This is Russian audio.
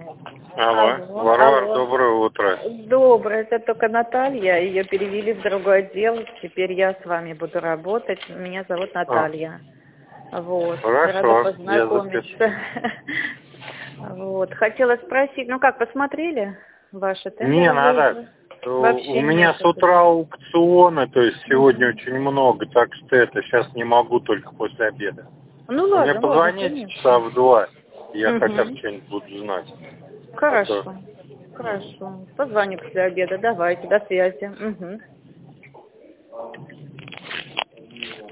Алло, Алло, Варвара, алло. доброе утро. Доброе, это только Наталья, ее перевели в другой отдел, теперь я с вами буду работать, меня зовут А, Наталья. Вот, рада хорошо, я запишу. познакомиться. Вот, хотела спросить, ну как, посмотрели ваши Не тендеры надо. уже? У Вообще меня нет. с утра аукционы, то есть сегодня Мгм. очень много, так что это сейчас не могу, только после обеда. Ну Вы мне ладно, ладно, позвоните часа конечно. в 2, я хотя бы Угу. что-нибудь буду знать. А то... Хорошо, хорошо. Позвоню после обеда, давайте, до связи. Угу.